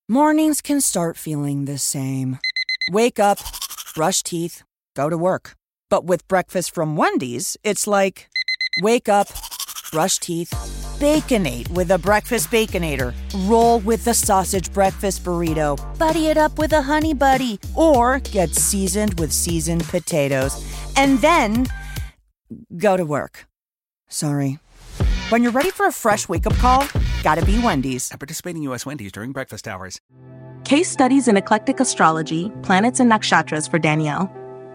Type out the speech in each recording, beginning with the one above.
Mornings can start feeling the same. Wake up, brush teeth, go to work. But with breakfast from Wendy's, it's like, wake up, brush teeth, Baconate with a breakfast Baconator. Roll with the sausage breakfast burrito. Buddy it up with a Honey Buddy. Or get seasoned with seasoned potatoes. And then go to work. Sorry. When you're ready for a fresh wake-up call, gotta be Wendy's. At participating U.S. Wendy's during breakfast hours. Case studies in eclectic astrology, planets and nakshatras for Danielle.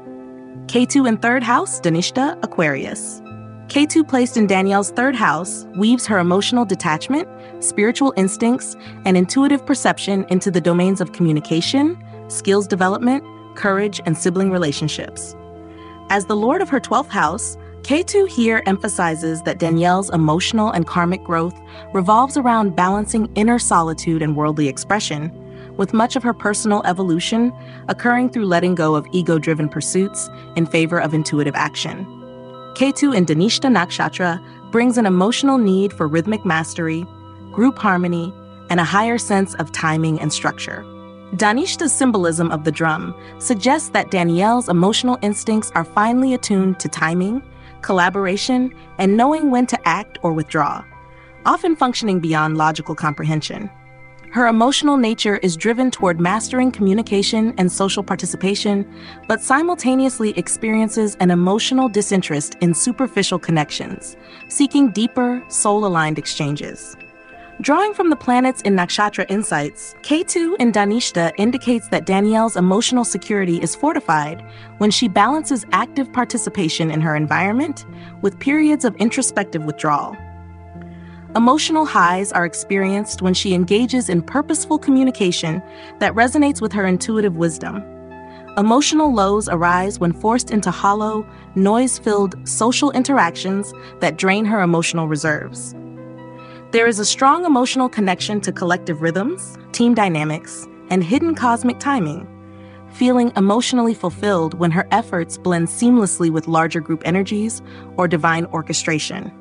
Ketu in third house, Dhanishta, Aquarius. Ketu placed in Danielle's third house weaves her emotional detachment, spiritual instincts, and intuitive perception into the domains of communication, skills development, courage, and sibling relationships. As the lord of her 12th house, Ketu here emphasizes that Danielle's emotional and karmic growth revolves around balancing inner solitude and worldly expression, with much of her personal evolution occurring through letting go of ego-driven pursuits in favor of intuitive action. Ketu in Dhanishta Nakshatra brings an emotional need for rhythmic mastery, group harmony, and a higher sense of timing and structure. Dhanishta's symbolism of the drum suggests that Danielle's emotional instincts are finely attuned to timing, collaboration, and knowing when to act or withdraw, often functioning beyond logical comprehension. Her emotional nature is driven toward mastering communication and social participation, but simultaneously experiences an emotional disinterest in superficial connections, seeking deeper, soul-aligned exchanges. Drawing from the planets in Nakshatra insights, Ketu in Dhanishta indicates that Danielle's emotional security is fortified when she balances active participation in her environment with periods of introspective withdrawal. Emotional highs are experienced when she engages in purposeful communication that resonates with her intuitive wisdom. Emotional lows arise when forced into hollow, noise-filled social interactions that drain her emotional reserves. There is a strong emotional connection to collective rhythms, team dynamics, and hidden cosmic timing, feeling emotionally fulfilled when her efforts blend seamlessly with larger group energies or divine orchestration.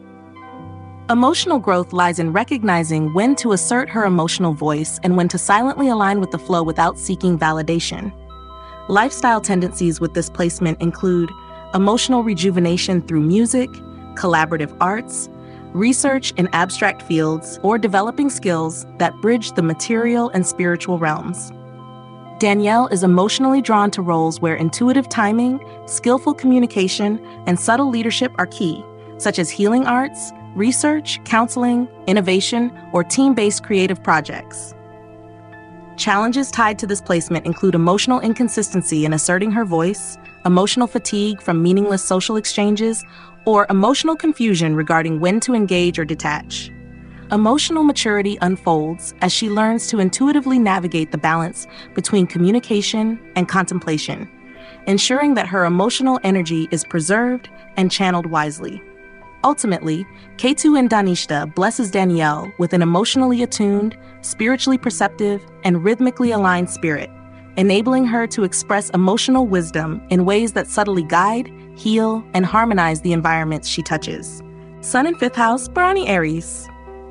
Emotional growth lies in recognizing when to assert her emotional voice and when to silently align with the flow without seeking validation. Lifestyle tendencies with this placement include emotional rejuvenation through music, collaborative arts, research in abstract fields, or developing skills that bridge the material and spiritual realms. Danielle is emotionally drawn to roles where intuitive timing, skillful communication, and subtle leadership are key, such as healing arts, research, counseling, innovation, or team-based creative projects. Challenges tied to this placement include emotional inconsistency in asserting her voice, emotional fatigue from meaningless social exchanges, or emotional confusion regarding when to engage or detach. Emotional maturity unfolds as she learns to intuitively navigate the balance between communication and contemplation, ensuring that her emotional energy is preserved and channeled wisely. Ultimately, Ketu in Dhanishta blesses Danielle with an emotionally attuned, spiritually perceptive, and rhythmically aligned spirit, enabling her to express emotional wisdom in ways that subtly guide, heal, and harmonize the environments she touches. Sun in 5th house, Bharani Aries.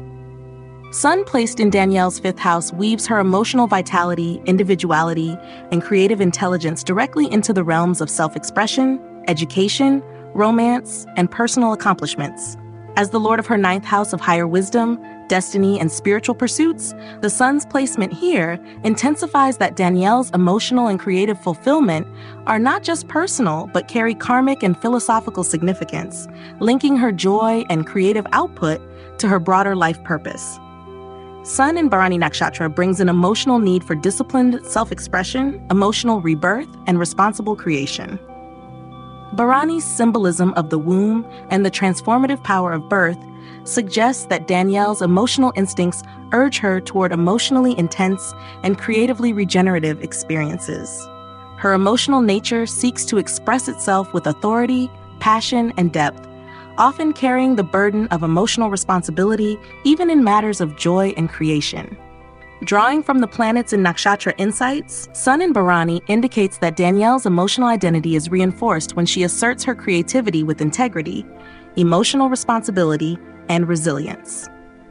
Sun placed in Danielle's 5th house weaves her emotional vitality, individuality, and creative intelligence directly into the realms of self-expression, education, romance, and personal accomplishments. As the lord of her 9th house of higher wisdom, destiny, and spiritual pursuits, the sun's placement here intensifies that Danielle's emotional and creative fulfillment are not just personal, but carry karmic and philosophical significance, linking her joy and creative output to her broader life purpose. Sun in Bharani Nakshatra brings an emotional need for disciplined self-expression, emotional rebirth, and responsible creation. Bharani's symbolism of the womb and the transformative power of birth suggests that Danielle's emotional instincts urge her toward emotionally intense and creatively regenerative experiences. Her emotional nature seeks to express itself with authority, passion, and depth, often carrying the burden of emotional responsibility even in matters of joy and creation. Drawing from the planets in Nakshatra insights, Sun in Bharani indicates that Danielle's emotional identity is reinforced when she asserts her creativity with integrity, emotional responsibility, and resilience.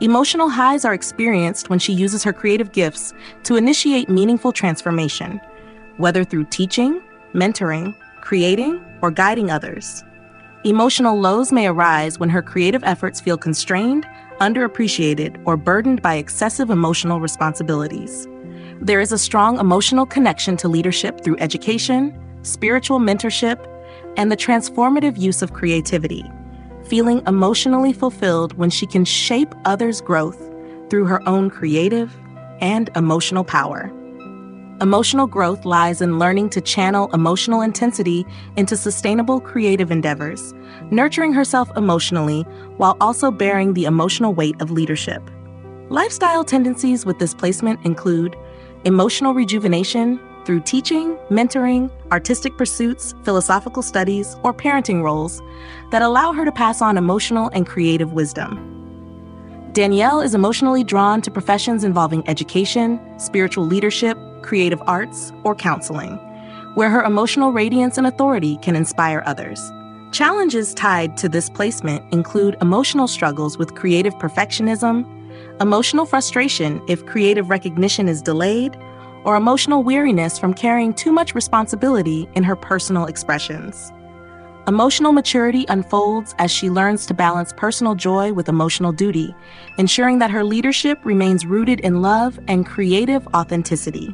Emotional highs are experienced when she uses her creative gifts to initiate meaningful transformation, whether through teaching, mentoring, creating, or guiding others. Emotional lows may arise when her creative efforts feel constrained, underappreciated, or burdened by excessive emotional responsibilities. There is a strong emotional connection to leadership through education, spiritual mentorship, and the transformative use of creativity, feeling emotionally fulfilled when she can shape others' growth through her own creative and emotional power. Emotional growth lies in learning to channel emotional intensity into sustainable creative endeavors, nurturing herself emotionally while also bearing the emotional weight of leadership. Lifestyle tendencies with this placement include emotional rejuvenation through teaching, mentoring, artistic pursuits, philosophical studies, or parenting roles that allow her to pass on emotional and creative wisdom. Danielle is emotionally drawn to professions involving education, spiritual leadership, creative arts, or counseling, where her emotional radiance and authority can inspire others. Challenges tied to this placement include emotional struggles with creative perfectionism, emotional frustration if creative recognition is delayed, or emotional weariness from carrying too much responsibility in her personal expressions. Emotional maturity unfolds as she learns to balance personal joy with emotional duty, ensuring that her leadership remains rooted in love and creative authenticity.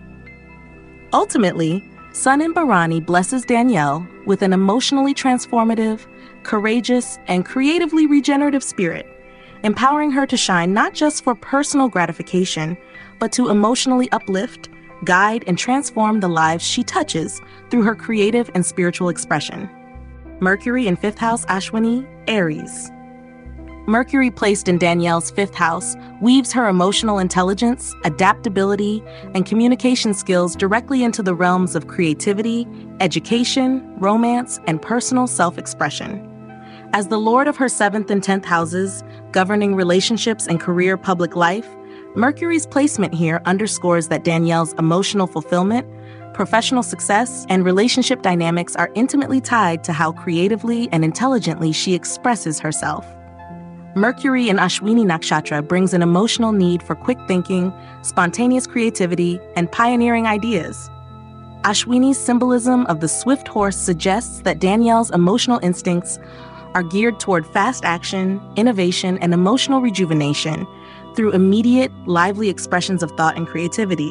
Ultimately, Sun in Bharani blesses Danielle with an emotionally transformative, courageous, and creatively regenerative spirit, empowering her to shine not just for personal gratification, but to emotionally uplift, guide, and transform the lives she touches through her creative and spiritual expression. Mercury in 5th house Ashwini, Aries. Mercury placed in Danielle's 5th house weaves her emotional intelligence, adaptability, and communication skills directly into the realms of creativity, education, romance, and personal self-expression. As the lord of her 7th and 10th houses, governing relationships and career public life, Mercury's placement here underscores that Danielle's emotional fulfillment, professional success, and relationship dynamics are intimately tied to how creatively and intelligently she expresses herself. Mercury in Ashwini Nakshatra brings an emotional need for quick thinking, spontaneous creativity, and pioneering ideas. Ashwini's symbolism of the swift horse suggests that Danielle's emotional instincts are geared toward fast action, innovation, and emotional rejuvenation through immediate, lively expressions of thought and creativity.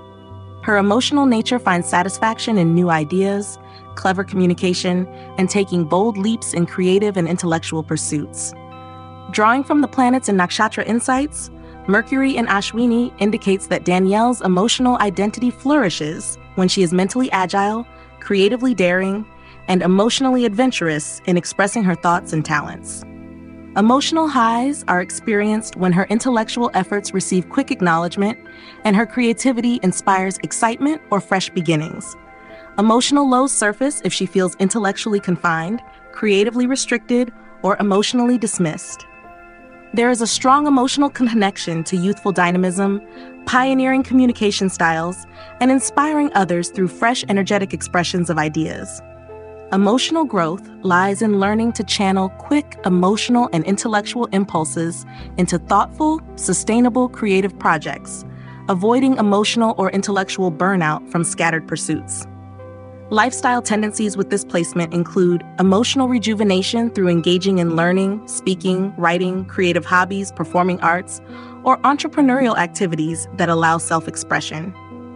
Her emotional nature finds satisfaction in new ideas, clever communication, and taking bold leaps in creative and intellectual pursuits. Drawing from the planets and nakshatra insights, Mercury in Ashwini indicates that Danielle's emotional identity flourishes when she is mentally agile, creatively daring, and emotionally adventurous in expressing her thoughts and talents. Emotional highs are experienced when her intellectual efforts receive quick acknowledgement and her creativity inspires excitement or fresh beginnings. Emotional lows surface if she feels intellectually confined, creatively restricted, or emotionally dismissed. There is a strong emotional connection to youthful dynamism, pioneering communication styles, and inspiring others through fresh, energetic expressions of ideas. Emotional growth lies in learning to channel quick emotional and intellectual impulses into thoughtful, sustainable creative projects, avoiding emotional or intellectual burnout from scattered pursuits. Lifestyle tendencies with this placement include emotional rejuvenation through engaging in learning, speaking, writing, creative hobbies, performing arts, or entrepreneurial activities that allow self-expression.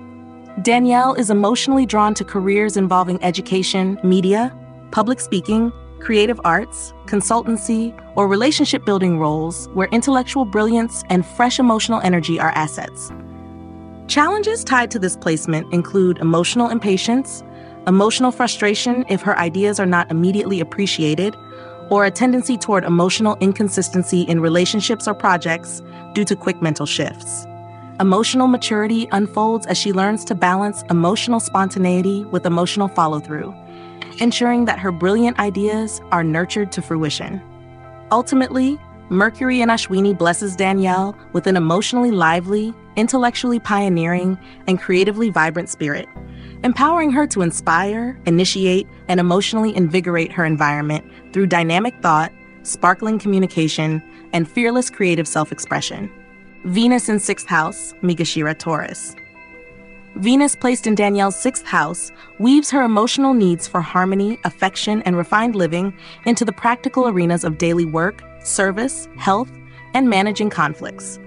Danielle is emotionally drawn to careers involving education, media, public speaking, creative arts, consultancy, or relationship-building roles where intellectual brilliance and fresh emotional energy are assets. Challenges tied to this placement include emotional impatience, emotional frustration if her ideas are not immediately appreciated, or a tendency toward emotional inconsistency in relationships or projects due to quick mental shifts. Emotional maturity unfolds as she learns to balance emotional spontaneity with emotional follow-through, ensuring that her brilliant ideas are nurtured to fruition. Ultimately, Mercury in Ashwini blesses Danielle with an emotionally lively, intellectually pioneering, and creatively vibrant spirit, empowering her to inspire, initiate, and emotionally invigorate her environment through dynamic thought, sparkling communication, and fearless creative self-expression. Venus in 6th house, Migashira Taurus. Venus placed in Danielle's 6th house weaves her emotional needs for harmony, affection, and refined living into the practical arenas of daily work, service, health, and managing conflicts.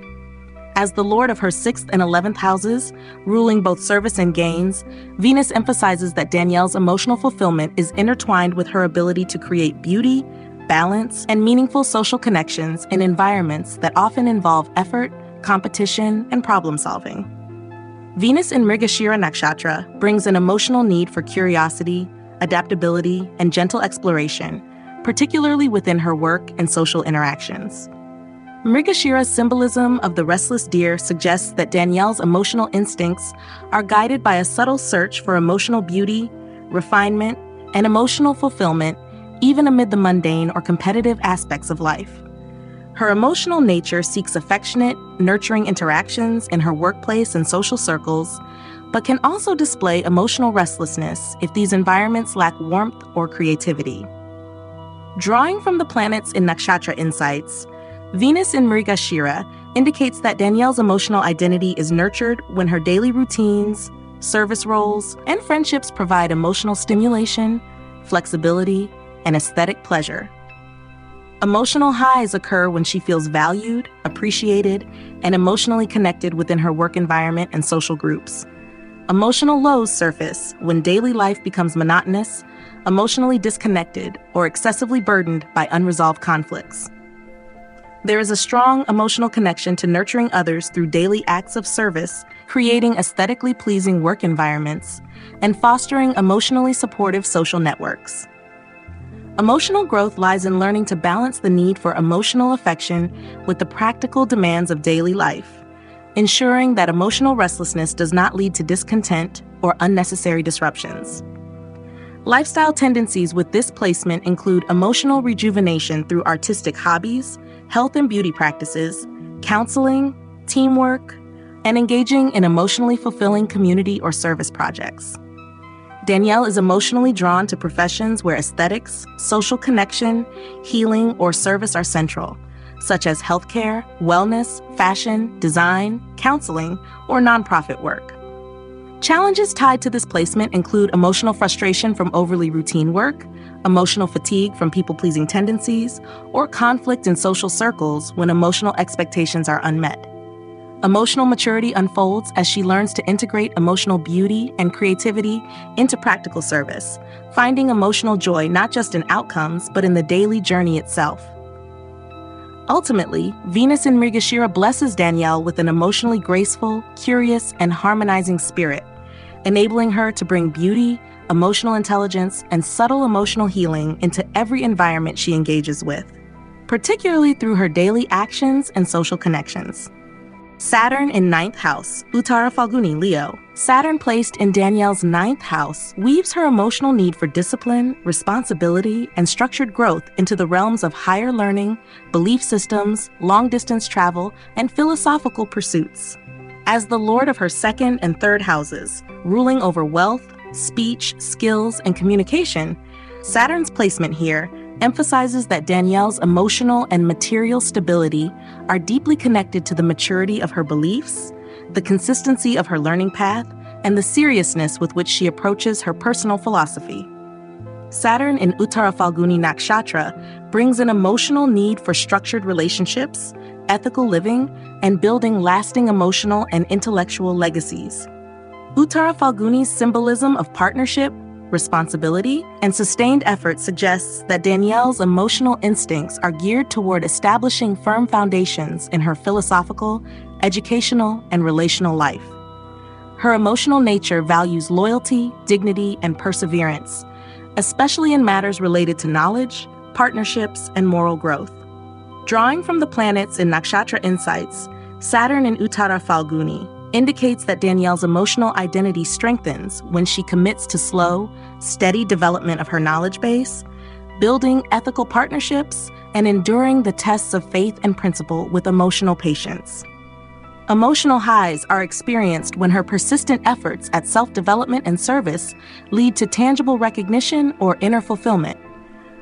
As the lord of her 6th and 11th houses, ruling both service and gains, Venus emphasizes that Danielle's emotional fulfillment is intertwined with her ability to create beauty, balance, and meaningful social connections in environments that often involve effort, competition, and problem-solving. Venus in Mrigashira Nakshatra brings an emotional need for curiosity, adaptability, and gentle exploration, particularly within her work and social interactions. Mrigashira's symbolism of the restless deer suggests that Danielle's emotional instincts are guided by a subtle search for emotional beauty, refinement, and emotional fulfillment, even amid the mundane or competitive aspects of life. Her emotional nature seeks affectionate, nurturing interactions in her workplace and social circles, but can also display emotional restlessness if these environments lack warmth or creativity. Drawing from the planets in Nakshatra insights, Venus in Mrigashira indicates that Danielle's emotional identity is nurtured when her daily routines, service roles, and friendships provide emotional stimulation, flexibility, and aesthetic pleasure. Emotional highs occur when she feels valued, appreciated, and emotionally connected within her work environment and social groups. Emotional lows surface when daily life becomes monotonous, emotionally disconnected, or excessively burdened by unresolved conflicts. There is a strong emotional connection to nurturing others through daily acts of service, creating aesthetically pleasing work environments, and fostering emotionally supportive social networks. Emotional growth lies in learning to balance the need for emotional affection with the practical demands of daily life, ensuring that emotional restlessness does not lead to discontent or unnecessary disruptions. Lifestyle tendencies with this placement include emotional rejuvenation through artistic hobbies, health and beauty practices, counseling, teamwork, and engaging in emotionally fulfilling community or service projects. Danielle is emotionally drawn to professions where aesthetics, social connection, healing, or service are central, such as healthcare, wellness, fashion, design, counseling, or nonprofit work. Challenges tied to this placement include emotional frustration from overly routine work, emotional fatigue from people-pleasing tendencies, or conflict in social circles when emotional expectations are unmet. Emotional maturity unfolds as she learns to integrate emotional beauty and creativity into practical service, finding emotional joy not just in outcomes, but in the daily journey itself. Ultimately, Venus in Mrigashira blesses Danielle with an emotionally graceful, curious, and harmonizing spirit, enabling her to bring beauty, emotional intelligence, and subtle emotional healing into every environment she engages with, particularly through her daily actions and social connections. Saturn in 9th house, Uttara Falguni, Leo. Saturn placed in Danielle's 9th house weaves her emotional need for discipline, responsibility, and structured growth into the realms of higher learning, belief systems, long-distance travel, and philosophical pursuits. As the lord of her 2nd and 3rd houses, ruling over wealth, speech, skills, and communication, Saturn's placement here emphasizes that Danielle's emotional and material stability are deeply connected to the maturity of her beliefs, the consistency of her learning path, and the seriousness with which she approaches her personal philosophy. Saturn in Uttara Falguni Nakshatra brings an emotional need for structured relationships, ethical living, and building lasting emotional and intellectual legacies. Uttara Falguni's symbolism of partnership, responsibility, and sustained effort suggests that Danielle's emotional instincts are geared toward establishing firm foundations in her philosophical, educational, and relational life. Her emotional nature values loyalty, dignity, and perseverance, especially in matters related to knowledge, partnerships, and moral growth. Drawing from the planets in Nakshatra insights, Saturn in Uttara Falguni indicates that Danielle's emotional identity strengthens when she commits to slow, steady development of her knowledge base, building ethical partnerships, and enduring the tests of faith and principle with emotional patience. Emotional highs are experienced when her persistent efforts at self-development and service lead to tangible recognition or inner fulfillment.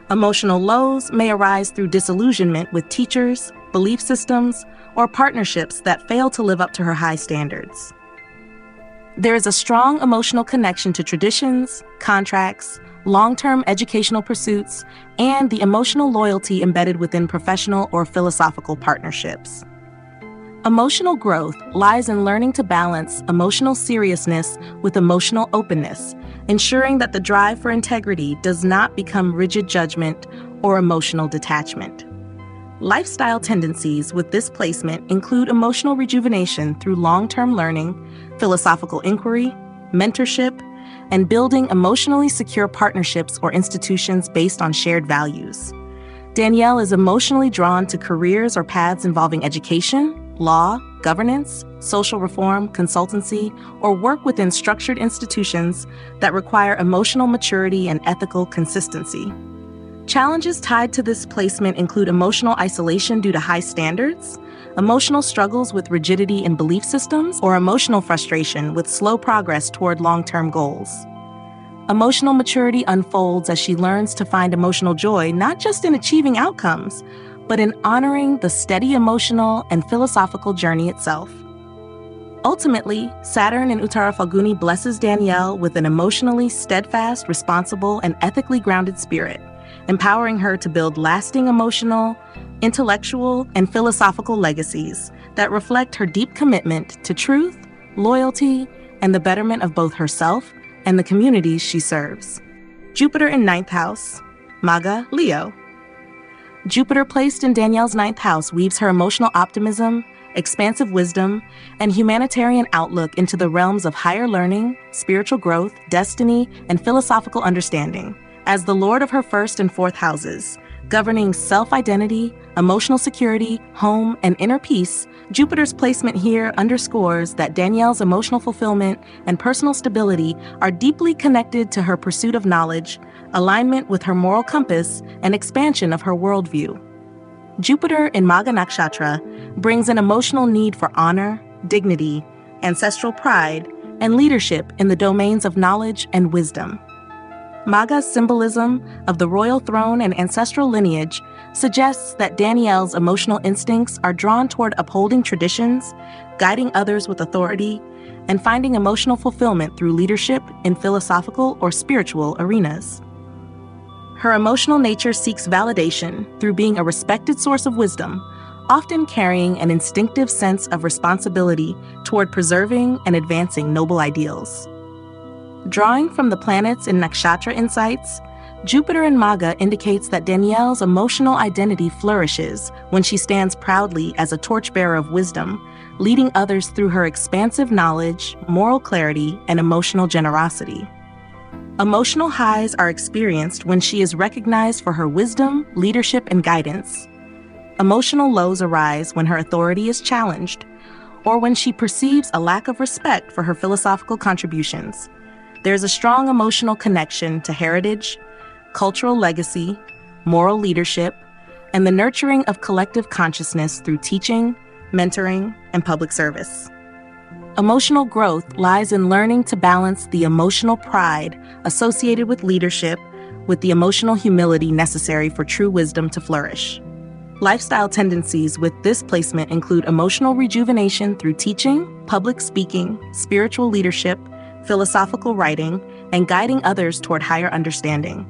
Emotional lows may arise through disillusionment with teachers, belief systems, or partnerships that fail to live up to her high standards. There is a strong emotional connection to traditions, contracts, long-term educational pursuits, and the emotional loyalty embedded within professional or philosophical partnerships. Emotional growth lies in learning to balance emotional seriousness with emotional openness, ensuring that the drive for integrity does not become rigid judgment or emotional detachment. Lifestyle tendencies with this placement include emotional rejuvenation through long-term learning, philosophical inquiry, mentorship, and building emotionally secure partnerships or institutions based on shared values. Danielle is emotionally drawn to careers or paths involving education, law, governance, social reform, consultancy, or work within structured institutions that require emotional maturity and ethical consistency. Challenges tied to this placement include emotional isolation due to high standards, emotional struggles with rigidity in belief systems, or emotional frustration with slow progress toward long-term goals. Emotional maturity unfolds as she learns to find emotional joy not just in achieving outcomes, but in honoring the steady emotional and philosophical journey itself. Ultimately, Saturn in Uttara Phalguni blesses Danielle with an emotionally steadfast, responsible, and ethically grounded spirit, empowering her to build lasting emotional, intellectual, and philosophical legacies that reflect her deep commitment to truth, loyalty, and the betterment of both herself and the communities she serves. Jupiter in 9th house, Maga, Leo. Jupiter placed in Danielle's 9th house weaves her emotional optimism, expansive wisdom, and humanitarian outlook into the realms of higher learning, spiritual growth, destiny, and philosophical understanding. As the lord of her 1st and 4th houses, governing self-identity, emotional security, home, and inner peace, Jupiter's placement here underscores that Danielle's emotional fulfillment and personal stability are deeply connected to her pursuit of knowledge, alignment with her moral compass, and expansion of her worldview. Jupiter in Maga Nakshatra brings an emotional need for honor, dignity, ancestral pride, and leadership in the domains of knowledge and wisdom. Maga's symbolism of the royal throne and ancestral lineage suggests that Danielle's emotional instincts are drawn toward upholding traditions, guiding others with authority, and finding emotional fulfillment through leadership in philosophical or spiritual arenas. Her emotional nature seeks validation through being a respected source of wisdom, often carrying an instinctive sense of responsibility toward preserving and advancing noble ideals. Drawing from the planets in nakshatra insights, Jupiter in Maga indicates that Danielle's emotional identity flourishes when she stands proudly as a torchbearer of wisdom, leading others through her expansive knowledge, moral clarity, and emotional generosity. Emotional highs are experienced when she is recognized for her wisdom, leadership, and guidance. Emotional lows arise when her authority is challenged, or when she perceives a lack of respect for her philosophical contributions. There's a strong emotional connection to heritage, cultural legacy, moral leadership, and the nurturing of collective consciousness through teaching, mentoring, and public service. Emotional growth lies in learning to balance the emotional pride associated with leadership with the emotional humility necessary for true wisdom to flourish. Lifestyle tendencies with this placement include emotional rejuvenation through teaching, public speaking, spiritual leadership, philosophical writing, and guiding others toward higher understanding.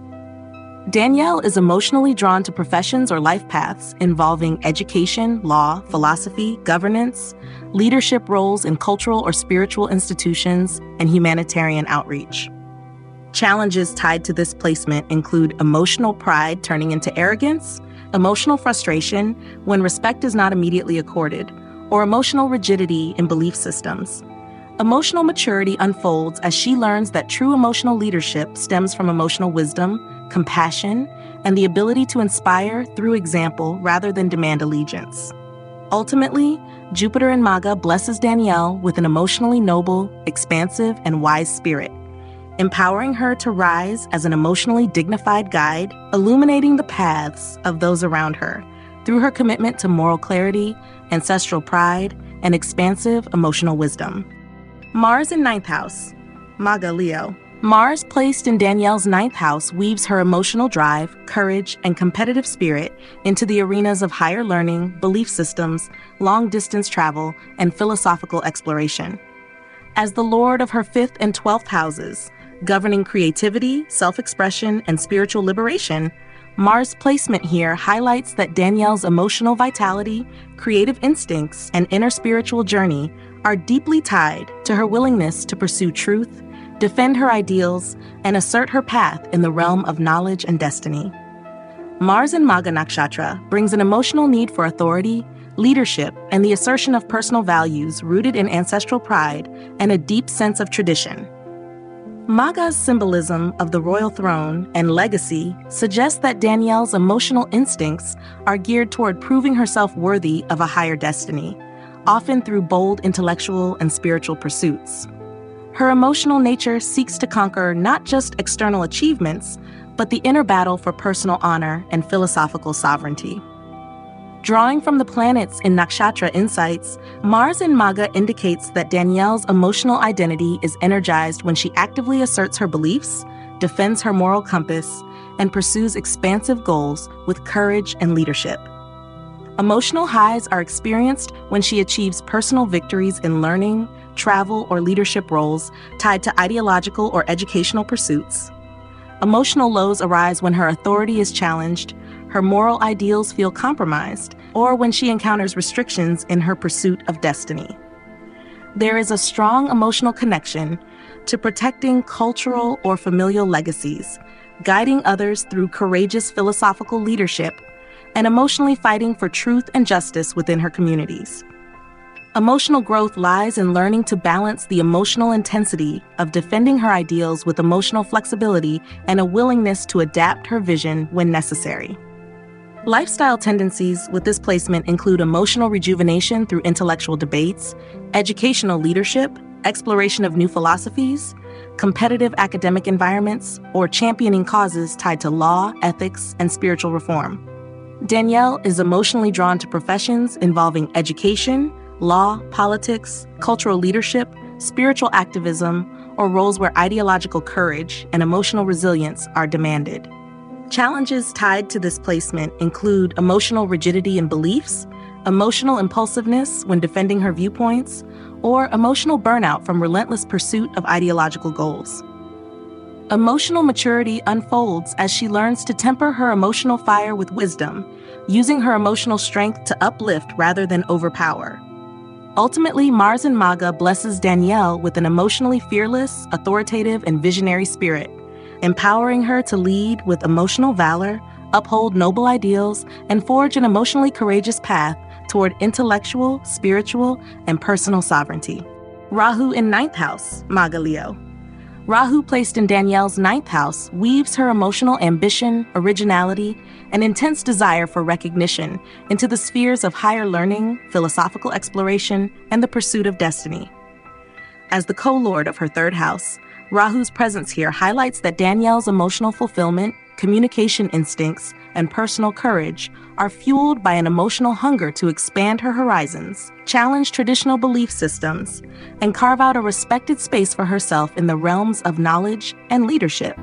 Danielle is emotionally drawn to professions or life paths involving education, law, philosophy, governance, leadership roles in cultural or spiritual institutions, and humanitarian outreach. Challenges tied to this placement include emotional pride turning into arrogance, emotional frustration when respect is not immediately accorded, or emotional rigidity in belief systems. Emotional maturity unfolds as she learns that true emotional leadership stems from emotional wisdom, compassion, and the ability to inspire through example rather than demand allegiance. Ultimately, Jupiter in Maga blesses Danielle with an emotionally noble, expansive, and wise spirit, empowering her to rise as an emotionally dignified guide, illuminating the paths of those around her through her commitment to moral clarity, ancestral pride, and expansive emotional wisdom. Mars in 9th house, Maga, Leo. Mars, placed in Danielle's ninth house, weaves her emotional drive, courage, and competitive spirit into the arenas of higher learning, belief systems, long-distance travel, and philosophical exploration. As the lord of her 5th and 12th houses, governing creativity, self-expression, and spiritual liberation, Mars' placement here highlights that Danielle's emotional vitality, creative instincts, and inner spiritual journey are deeply tied to her willingness to pursue truth, defend her ideals, and assert her path in the realm of knowledge and destiny. Mars in Magha Nakshatra brings an emotional need for authority, leadership, and the assertion of personal values rooted in ancestral pride and a deep sense of tradition. Magha's symbolism of the royal throne and legacy suggests that Danielle's emotional instincts are geared toward proving herself worthy of a higher destiny, often through bold intellectual and spiritual pursuits. Her emotional nature seeks to conquer not just external achievements, but the inner battle for personal honor and philosophical sovereignty. Drawing from the planets in Nakshatra insights, Mars in Magha indicates that Danielle's emotional identity is energized when she actively asserts her beliefs, defends her moral compass, and pursues expansive goals with courage and leadership. Emotional highs are experienced when she achieves personal victories in learning, travel, or leadership roles tied to ideological or educational pursuits. Emotional lows arise when her authority is challenged, her moral ideals feel compromised, or when she encounters restrictions in her pursuit of destiny. There is a strong emotional connection to protecting cultural or familial legacies, guiding others through courageous philosophical leadership, and emotionally fighting for truth and justice within her communities. Emotional growth lies in learning to balance the emotional intensity of defending her ideals with emotional flexibility and a willingness to adapt her vision when necessary. Lifestyle tendencies with this placement include emotional rejuvenation through intellectual debates, educational leadership, exploration of new philosophies, competitive academic environments, or championing causes tied to law, ethics, and spiritual reform. Danielle is emotionally drawn to professions involving education, law, politics, cultural leadership, spiritual activism, or roles where ideological courage and emotional resilience are demanded. Challenges tied to this placement include emotional rigidity in beliefs, emotional impulsiveness when defending her viewpoints, or emotional burnout from relentless pursuit of ideological goals. Emotional maturity unfolds as she learns to temper her emotional fire with wisdom, using her emotional strength to uplift rather than overpower. Ultimately, Mars in Magha blesses Danielle with an emotionally fearless, authoritative, and visionary spirit, empowering her to lead with emotional valor, uphold noble ideals, and forge an emotionally courageous path toward intellectual, spiritual, and personal sovereignty. Rahu in 9th house, Magha Leo. Rahu, placed in Danielle's 9th house, weaves her emotional ambition, originality, and intense desire for recognition into the spheres of higher learning, philosophical exploration, and the pursuit of destiny. As the co-lord of her 3rd house, Rahu's presence here highlights that Danielle's emotional fulfillment, communication instincts, and personal courage are fueled by an emotional hunger to expand her horizons, challenge traditional belief systems, and carve out a respected space for herself in the realms of knowledge and leadership.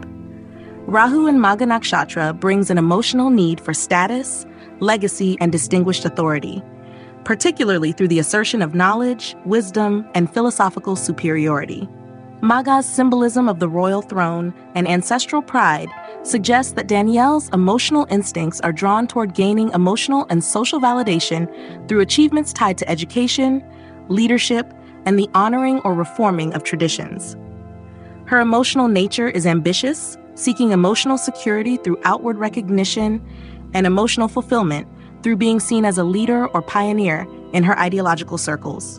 Rahu in Magha Nakshatra brings an emotional need for status, legacy, and distinguished authority, particularly through the assertion of knowledge, wisdom, and philosophical superiority. Magha's symbolism of the royal throne and ancestral pride suggests that Danielle's emotional instincts are drawn toward gaining emotional and social validation through achievements tied to education, leadership, and the honoring or reforming of traditions. Her emotional nature is ambitious, seeking emotional security through outward recognition and emotional fulfillment through being seen as a leader or pioneer in her ideological circles.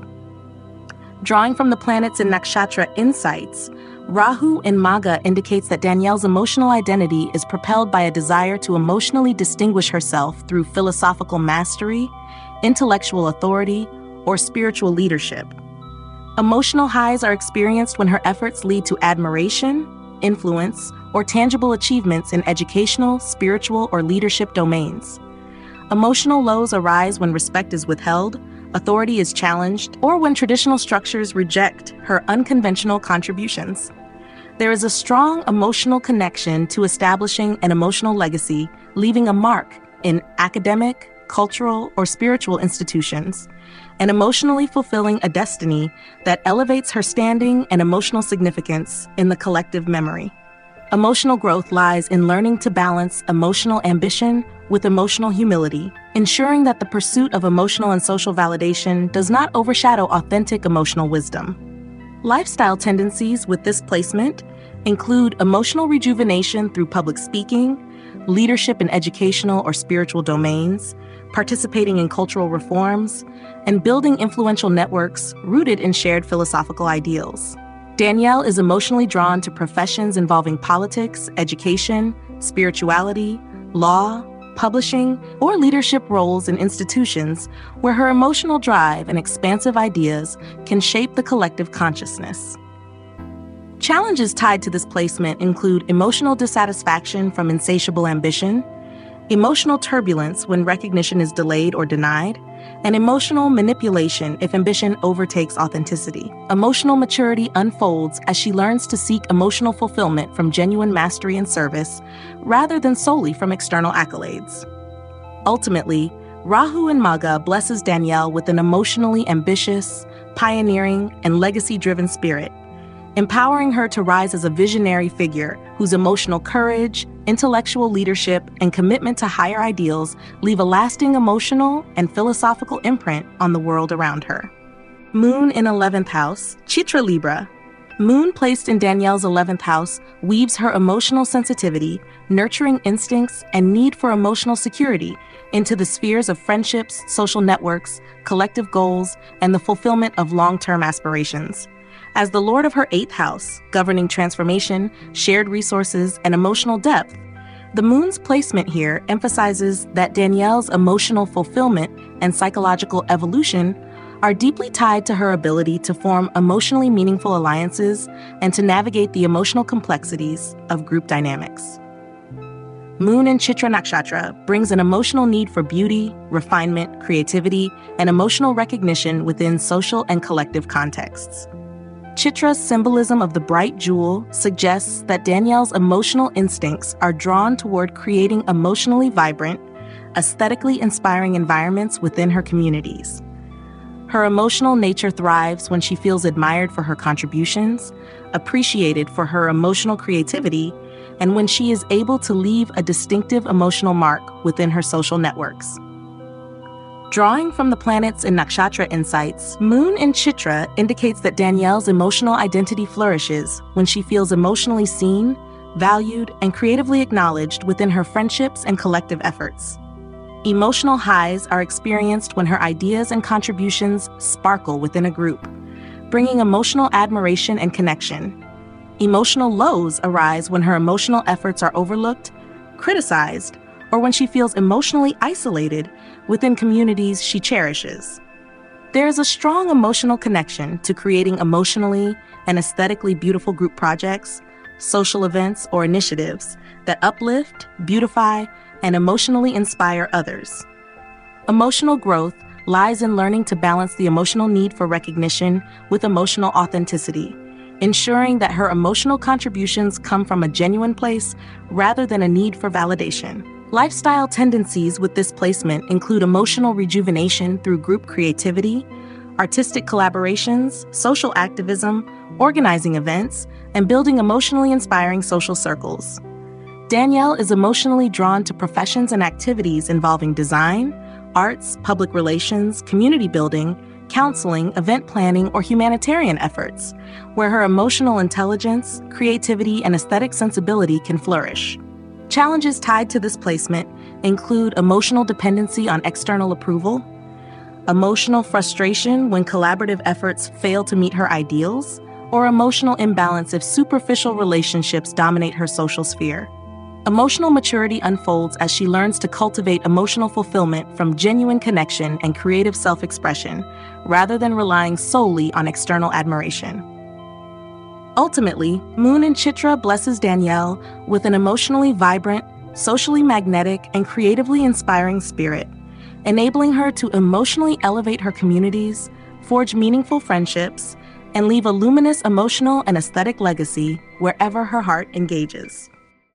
Drawing from the planets in Nakshatra insights, Rahu in Magha indicates that Danielle's emotional identity is propelled by a desire to emotionally distinguish herself through philosophical mastery, intellectual authority, or spiritual leadership. Emotional highs are experienced when her efforts lead to admiration, influence, or tangible achievements in educational, spiritual, or leadership domains. Emotional lows arise when respect is withheld, authority is challenged, or when traditional structures reject her unconventional contributions. There is a strong emotional connection to establishing an emotional legacy, leaving a mark in academic, cultural, or spiritual institutions, and emotionally fulfilling a destiny that elevates her standing and emotional significance in the collective memory. Emotional growth lies in learning to balance emotional ambition with emotional humility, ensuring that the pursuit of emotional and social validation does not overshadow authentic emotional wisdom. Lifestyle tendencies with this placement include emotional rejuvenation through public speaking, leadership in educational or spiritual domains, participating in cultural reforms, and building influential networks rooted in shared philosophical ideals. Danielle is emotionally drawn to professions involving politics, education, spirituality, law, publishing, or leadership roles in institutions where her emotional drive and expansive ideas can shape the collective consciousness. Challenges tied to this placement include emotional dissatisfaction from insatiable ambition, emotional turbulence when recognition is delayed or denied, and emotional manipulation if ambition overtakes authenticity. Emotional maturity unfolds as she learns to seek emotional fulfillment from genuine mastery and service, rather than solely from external accolades. Ultimately, Rahu in Magha blesses Danielle with an emotionally ambitious, pioneering, and legacy-driven spirit, empowering her to rise as a visionary figure whose emotional courage, intellectual leadership, and commitment to higher ideals leave a lasting emotional and philosophical imprint on the world around her. Moon in 11th house, Chitra Libra. Moon placed in Danielle's 11th house weaves her emotional sensitivity, nurturing instincts, and need for emotional security into the spheres of friendships, social networks, collective goals, and the fulfillment of long-term aspirations. As the Lord of her 8th house, governing transformation, shared resources, and emotional depth, the Moon's placement here emphasizes that Danielle's emotional fulfillment and psychological evolution are deeply tied to her ability to form emotionally meaningful alliances and to navigate the emotional complexities of group dynamics. Moon in Chitra Nakshatra brings an emotional need for beauty, refinement, creativity, and emotional recognition within social and collective contexts. Chitra's symbolism of the bright jewel suggests that Danielle's emotional instincts are drawn toward creating emotionally vibrant, aesthetically inspiring environments within her communities. Her emotional nature thrives when she feels admired for her contributions, appreciated for her emotional creativity, and when she is able to leave a distinctive emotional mark within her social networks. Drawing from the planets in Nakshatra insights, Moon in Chitra indicates that Danielle's emotional identity flourishes when she feels emotionally seen, valued, and creatively acknowledged within her friendships and collective efforts. Emotional highs are experienced when her ideas and contributions sparkle within a group, bringing emotional admiration and connection. Emotional lows arise when her emotional efforts are overlooked, criticized, or when she feels emotionally isolated within communities she cherishes. There is a strong emotional connection to creating emotionally and aesthetically beautiful group projects, social events, or initiatives that uplift, beautify, and emotionally inspire others. Emotional growth lies in learning to balance the emotional need for recognition with emotional authenticity, ensuring that her emotional contributions come from a genuine place rather than a need for validation. Lifestyle tendencies with this placement include emotional rejuvenation through group creativity, artistic collaborations, social activism, organizing events, and building emotionally inspiring social circles. Danielle is emotionally drawn to professions and activities involving design, arts, public relations, community building, counseling, event planning, or humanitarian efforts, where her emotional intelligence, creativity, and aesthetic sensibility can flourish. Challenges tied to this placement include emotional dependency on external approval, emotional frustration when collaborative efforts fail to meet her ideals, or emotional imbalance if superficial relationships dominate her social sphere. Emotional maturity unfolds as she learns to cultivate emotional fulfillment from genuine connection and creative self-expression, rather than relying solely on external admiration. Ultimately, Moon in Chitra blesses Danielle with an emotionally vibrant, socially magnetic, and creatively inspiring spirit, enabling her to emotionally elevate her communities, forge meaningful friendships, and leave a luminous emotional and aesthetic legacy wherever her heart engages.